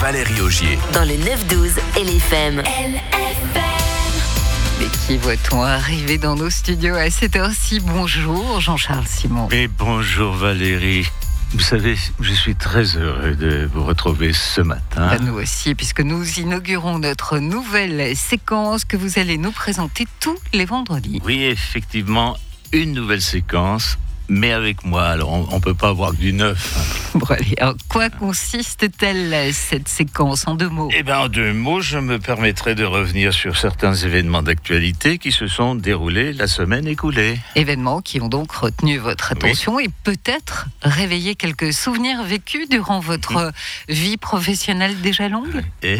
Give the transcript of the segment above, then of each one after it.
Valérie Augier. Dans le 9-12 LFM. Mais qui voit-on arriver dans nos studios à cette heure-ci? Bonjour Jean-Charles Simon. Et bonjour Valérie. Vous savez, je suis très heureux de vous retrouver ce matin. Nous aussi, puisque nous inaugurons notre nouvelle séquence que vous allez nous présenter tous les vendredis. Oui, effectivement, une nouvelle séquence, mais avec moi. Alors, on ne peut pas avoir que du neuf. Bon, allez, alors, quoi consiste-t-elle cette séquence en 2 mots? Eh bien, en 2 mots, je me permettrai de revenir sur certains événements d'actualité qui se sont déroulés la semaine écoulée. Événements qui ont donc retenu votre attention et peut-être réveillé quelques souvenirs vécus durant votre vie professionnelle déjà longue.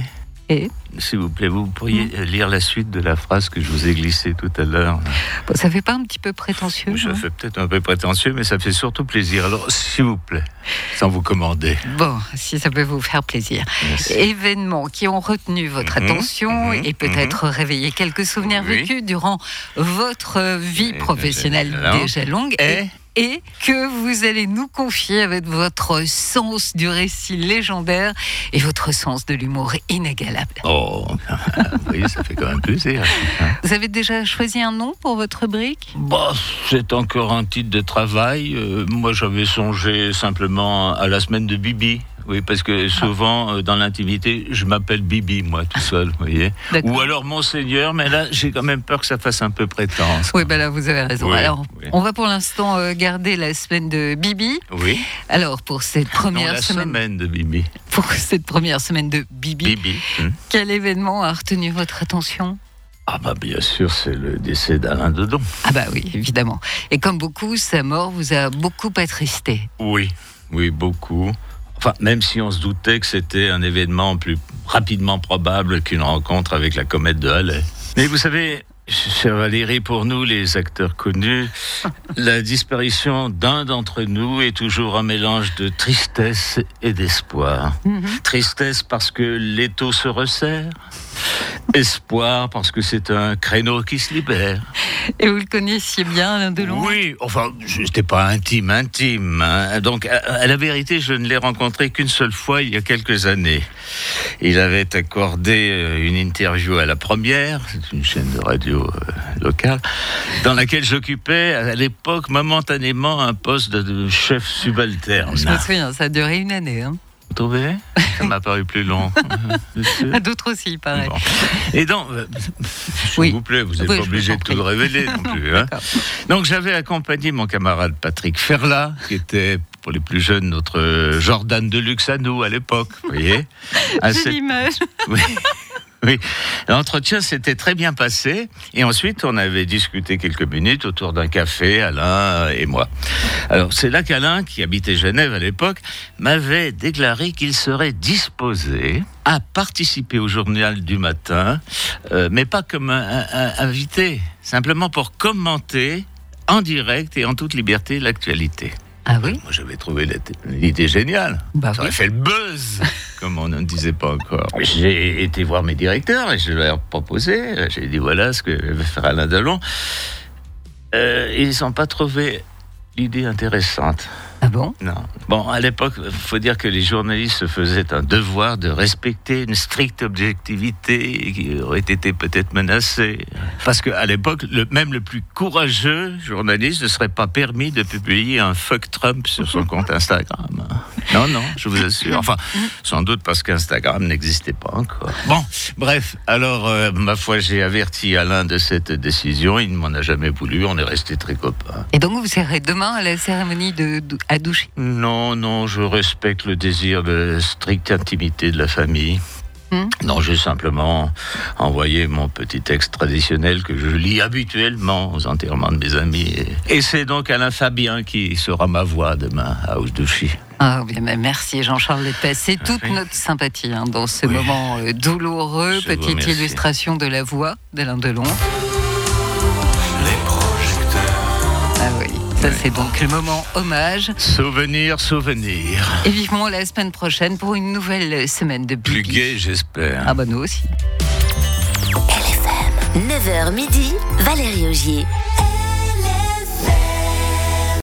Et s'il vous plaît, vous pourriez lire la suite de la phrase que je vous ai glissée tout à l'heure. Bon, ça fait pas un petit peu prétentieux? Ça fait peut-être un peu prétentieux, mais ça fait surtout plaisir. Alors, s'il vous plaît, sans vous commander. Bon, si ça peut vous faire plaisir. Merci. Événements qui ont retenu votre attention et peut-être réveillé quelques souvenirs vécus durant votre vie professionnelle déjà longue. Et que vous allez nous confier avec votre sens du récit légendaire et votre sens de l'humour inégalable. Oh, oui, ça fait quand même plaisir. Vous avez déjà choisi un nom pour votre rubrique? Bah, c'est encore un titre de travail. Moi, j'avais songé simplement à la semaine de Bibi. Oui, parce que souvent, dans l'intimité, je m'appelle Bibi, moi, tout seul, vous voyez. D'accord. Ou alors Monseigneur, mais là, j'ai quand même peur que ça fasse un peu prétence. Oui, ben là, vous avez raison. Oui, alors, oui. on va pour l'instant garder la semaine de Bibi. Oui. Alors, pour cette première la semaine... semaine de Bibi. Pour cette première semaine de Bibi, quel événement a retenu votre attention? Ah bah bien sûr, c'est le décès d'Alain Dedon. Ah bah oui, évidemment. Et comme beaucoup, sa mort vous a beaucoup attristé. Oui, beaucoup. Enfin, même si on se doutait que c'était un événement plus rapidement probable qu'une rencontre avec la comète de Halley. Mais vous savez, chère Valérie, pour nous, les acteurs connus, la disparition d'un d'entre nous est toujours un mélange de tristesse et d'espoir. Tristesse parce que l'étau se resserre. Espoir parce que c'est un créneau qui se libère. Et vous le connaissiez bien, Alain Delon? Oui, enfin, je n'étais pas intime. Hein. Donc, à la vérité, je ne l'ai rencontré qu'une seule fois, il y a quelques années. Il avait accordé une interview à La Première, c'est une chaîne de radio locale, dans laquelle j'occupais, à l'époque, momentanément, un poste de chef subalterne. Je me souviens, ça a duré 1 année. Hein. Vous trouvez? Ça m'a paru plus long. D'autres aussi, il paraît. Bon. Et donc, s'il vous plaît, vous n'êtes pas obligé de tout révéler non plus. Hein. Donc, j'avais accompagné mon camarade Patrick Ferlat, qui était, pour les plus jeunes, notre Jordan Deluxe à nous, à l'époque, vous voyez. J'ai l'image. Oui, l'entretien s'était très bien passé et ensuite on avait discuté quelques minutes autour d'un café, Alain et moi. Alors c'est là qu'Alain, qui habitait Genève à l'époque, m'avait déclaré qu'il serait disposé à participer au journal du matin, mais pas comme un invité, simplement pour commenter en direct et en toute liberté l'actualité. Ah oui? Moi, j'avais trouvé l'idée géniale. Bah ça aurait fait le buzz, comme on ne disait pas encore. J'ai été voir mes directeurs et je leur ai proposé. J'ai dit, voilà ce que va faire Alain Delon. Ils n'ont pas trouvé l'idée intéressante. Ah bon? Non. Bon, à l'époque, il faut dire que les journalistes se faisaient un devoir de respecter une stricte objectivité qui aurait été peut-être menacée. Parce qu'à l'époque, même le plus courageux journaliste ne serait pas permis de publier un fuck Trump sur son compte Instagram. Non, je vous assure. Enfin, sans doute parce qu'Instagram n'existait pas encore. Bon, bref, alors, ma foi, j'ai averti Alain de cette décision. Il ne m'en a jamais voulu. On est restés très copains. Et donc, vous serez demain à la cérémonie à Douchy? Non, je respecte le désir de stricte intimité de la famille. Non, j'ai simplement envoyé mon petit texte traditionnel que je lis habituellement aux enterrements de mes amis. Et c'est donc Alain Fabien qui sera ma voix demain à Douchy. Ah, bien, merci Jean-Charles Lépès. C'est toute notre sympathie dans ce moment douloureux. Petite illustration de la voix d'Alain Delon. Les projecteurs. Ah oui. Ça, c'est donc le moment hommage. Souvenir. Et vivement la semaine prochaine pour une nouvelle semaine de Bibi. Plus gai, j'espère. Ah bah nous aussi. LFM. 9h midi, Valérie Augier.